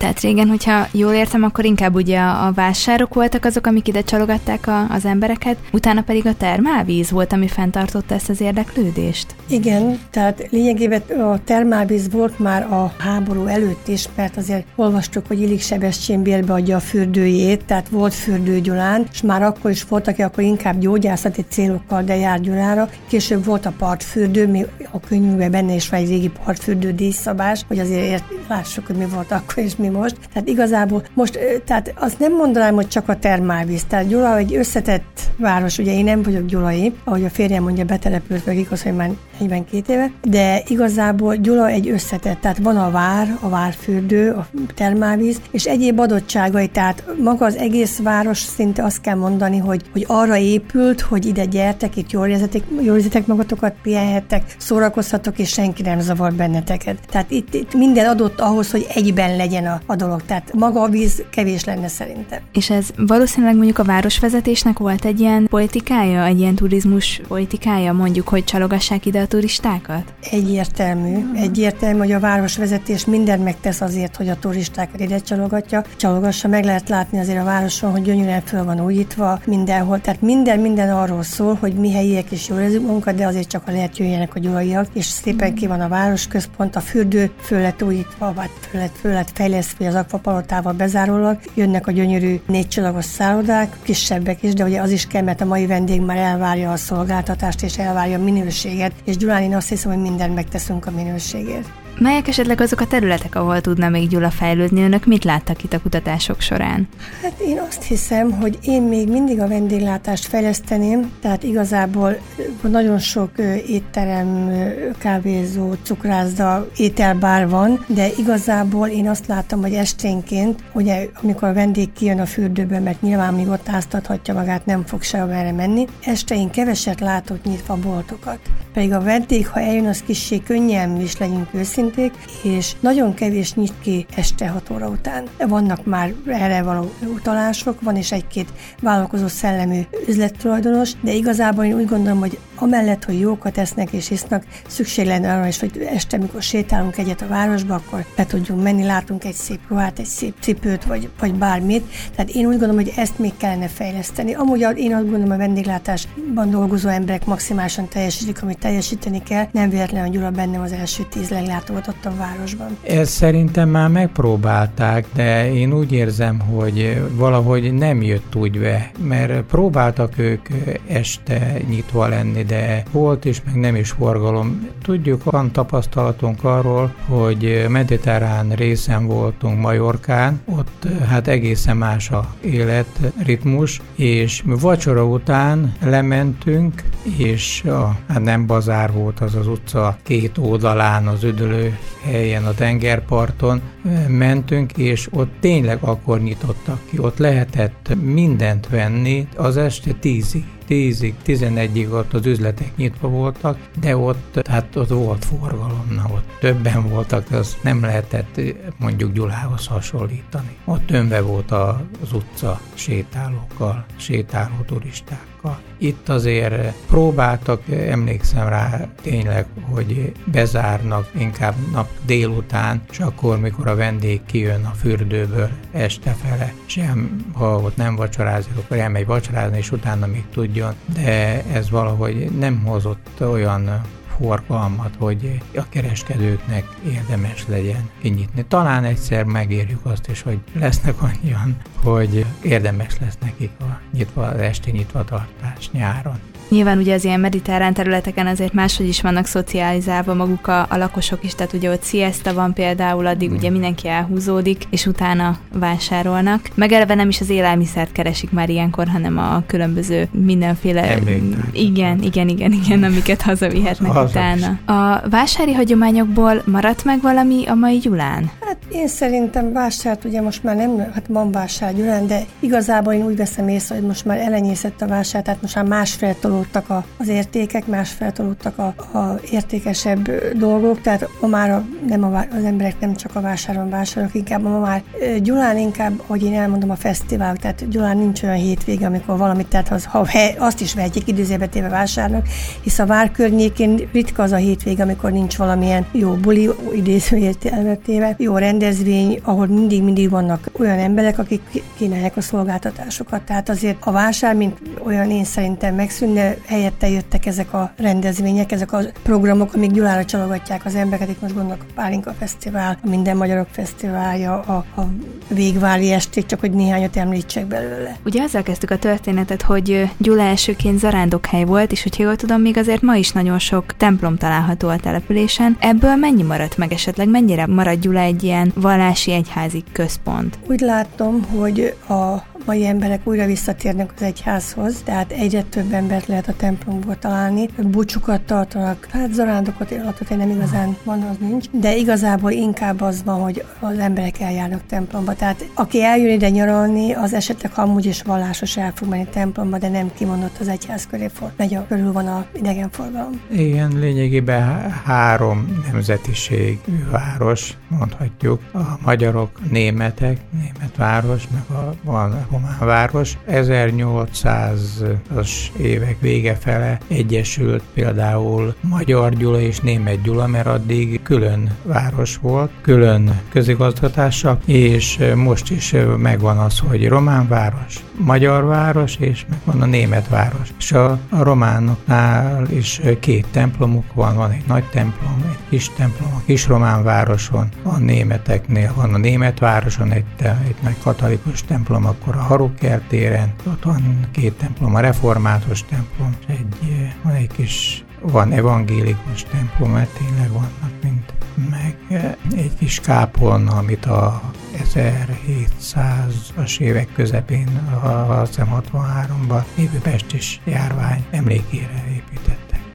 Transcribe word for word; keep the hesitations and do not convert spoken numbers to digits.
Tehát régen, hogyha jól értem, akkor inkább ugye a, a vásárok voltak azok, amik ide csalogatták a, az embereket, utána pedig a termálvíz volt, ami fenntartotta ezt az érdeklődést? Igen, tehát lényegében a termálvíz volt már a háború előtt is, mert azért olvastuk, hogy Illik Sebestyén bérbe adja a fürdőjét, tehát volt fürdő Gyulán, és már akkor is volt, aki akkor inkább gyógyászati célokkal, de jár Gyulára. Később volt a partfürdő, mi a könyvünkben benne is van egy régi partfürdő díjszabás, hogy azért lássuk, hogy mi volt akkor és mi most. Tehát igazából most, tehát azt nem mondanám, hogy csak a termálvíz. Tehát Gyula egy összetett város, ugye én nem vagyok gyulai, ahogy a férjem mondja, betelepült meg igaz, hogy már negyvenkét éve, de igazából Gyula egy összetett, tehát van a vár, a várfürdő, a termálvíz, és egyéb adottságai, tehát maga az egész város szinte azt kell mondani, hogy, hogy arra épült, hogy ide gyertek, itt jól érzetek, jól érzetek magatokat, pihenhettek, szórakozhatok, és senki nem zavar benneteket. Tehát itt, itt minden adott ahhoz, hogy egyben legyen a, a dolog. Tehát maga a víz kevés lenne szerintem. És ez valószínűleg mondjuk a városvezetésnek volt egy ilyen politikája, egy ilyen turizmus politikája, mondjuk, hogy csalogassák ide a turistákat? Egyértelmű. Egyértelmű, hogy a városvezetés mindent megtesz azért, hogy a turistákat ide csalogatja. Csalogassa, meg lehet látni azért a városon, hogy gyönyörűen föl van újítva mindenhol. Tehát minden, minden arról szól, hogy mi helyiek is jól érezzük magunkat, de azért csak a lehet jöjjenek a gyulaiak, és szépen ki van a városközpont, a fürdő föl lett újítva, vagy föl lett, föl lett fejlesztve az akvapalotával bezárólag. Jönnek a gyönyörű négycsillagos szállodák, kisebbek is, de ugye az is kell, mert a mai vendég már elvárja a szolgáltatást, és elvárja a minőséget, és Gyulán én azt hiszem, hogy mindent megteszünk a minőségért. Melyek esetleg azok a területek, ahol tudna még Gyula fejlődni? Önök mit láttak itt a kutatások során? Hát én azt hiszem, hogy én még mindig a vendéglátást fejleszteném, tehát igazából nagyon sok étterem, kávézó, cukrászda, ételbár van, de igazából én azt látom, hogy esténként, ugye amikor a vendég kijön a fürdőből, mert nyilván még ott áztathatja magát, nem fog se merre menni, este én keveset látok nyitva boltokat. Pedig a vendég, ha eljön, az kissé könnyen is legyünk őszinték, és nagyon kevés nyit ki este hat óra után. Vannak már erre való utalások, van is egy-két vállalkozó szellemű üzlettulajdonos, de igazából én úgy gondolom, hogy amellett, hogy jókat esznek és isznak, szükség lenne arra is, hogy este, amikor sétálunk egyet a városba, akkor be tudjunk menni, látunk egy szép ruhát, egy szép cipőt, vagy, vagy bármit. Tehát én úgy gondolom, hogy ezt még kellene fejleszteni. Amúgy én azt gondolom, a vendéglátásban dolgozó emberek maximálisan teljesítik, amit teljesíteni kell. Nem véletlenül, hogy Gyula bennem az első tíz leglátogatott a városban. Ezt szerintem már megpróbálták, de én úgy érzem, hogy valahogy nem jött úgy be, mert próbáltak ők este nyitva lenni, de volt is, meg nem is forgalom. Tudjuk, van tapasztalatunk arról, hogy mediterrán részen voltunk Majorkán, ott hát egészen más a életritmus, és vacsora után lementünk, és a, hát nem bazár volt az az utca két oldalán, az üdülő helyen, a tengerparton mentünk, és ott tényleg akkor nyitottak ki, ott lehetett mindent venni az este tízig. tízig, tizenegyig ott az üzletek nyitva voltak, de ott, hát ott volt forgalom, na ott többen voltak, az nem lehetett mondjuk Gyulához hasonlítani. Ott tömve volt az utca sétálókkal, sétáló turistákkal. Itt azért próbáltak, emlékszem rá tényleg, hogy bezárnak inkább nap délután, és akkor, mikor a vendég kijön a fürdőből estefele, sem, ha ott nem vacsorázik, akkor elmegy vacsorázni, és utána még tudjon, de ez valahogy nem hozott olyan forgalmat, hogy a kereskedőknek érdemes legyen kinyitni. Talán egyszer megérjük azt is, hogy lesznek annyian, hogy érdemes lesz nekik a nyitva, az esti nyitvatartás nyáron. Nyilván ugye az ilyen mediterrán területeken azért máshogy is vannak szocializálva maguk a, a lakosok is, tehát ugye ott siesta van például, addig mm. ugye mindenki elhúzódik, és utána vásárolnak. Meg eleve nem is az élelmiszert keresik már ilyenkor, hanem a különböző mindenféle... Igen, igen, igen, igen, amiket hazavihetnek Haza utána. Is. A vásári hagyományokból maradt meg valami a mai Gyulán? Hát én szerintem vásárt, ugye most már nem, hát van vásár Gyulán, de igazából én úgy veszem észre, hogy most már elenyészett a vásár, tehát most már másfél tolódtak a, az értékek, másfél tolódtak a, a értékesebb dolgok, tehát ma már a, nem a, az emberek nem csak a vásáron vásárolnak, inkább ma már Gyulán inkább, ahogy én elmondom, a fesztivál, tehát Gyulán nincs olyan hétvége, amikor valamit, tehát az, ha he, azt is vehetjék időzébe téve vásárnak, hisz a vár környékén ritka az a hétvége, amikor nincs valamilyen jó buli, idéző értelmetéve, jó rendezvény, rendezvény, ahol mindig-mindig vannak olyan emberek, akik kínálják a szolgáltatásokat. Tehát azért a vásár, mint olyan én szerintem megszűnne, helyette jöttek ezek a rendezvények, ezek a programok, amik Gyulára csalogatják az embereket. Itt most gondolok a Pálinka Fesztivál, a Minden Magyarok Fesztiválja, a, a Végvári esték, csak hogy néhányat említsek belőle. Ugye azzal kezdtük a történetet, hogy Gyula elsőként zarándokhely volt, és hogy jól tudom, még azért ma is nagyon sok templom található a településen. Ebből mennyi maradt meg esetleg? Mennyire marad Gyula egy ilyen vallási egyházi központ? Úgy látom, hogy a mai emberek újra visszatérnek az egyházhoz, tehát egyre több embert lehet a templomból találni. Búcsukat tartanak, hát zarándokat, illatot nem igazán van, az nincs, de igazából inkább az van, hogy az emberek eljárnak templomba. Tehát aki eljön ide nyaralni, az esetleg amúgy is vallásos, el fog menni templomba, de nem kimondott az egyház köré fog. Megy a körül van a idegenforgalom. Igen, lényegében három nemzetiségű város, mondhatjuk. A magyarok, németek, német város, meg a, van román város. ezernyolcszázas évek vége fele egyesült például Magyar Gyula és Német Gyula, mert addig külön város volt, külön közigazgatása, és most is megvan az, hogy román város, magyar város, és megvan a német város. És a, a románoknál is két templomuk van, van egy nagy templom, egy kis templom, a kis román városon, a németeknél van a német városon egy, egy nagy katolikus templom, akkor a Harukert téren, ott van két templom, a református templom, és egy, van egy kis, van evangélikus templom, mert tényleg vannak, mint meg egy kis kápolna, amit a ezerhétszázas évek közepén, azt hiszem hatvanháromban lévő pestis járvány emlékére épített.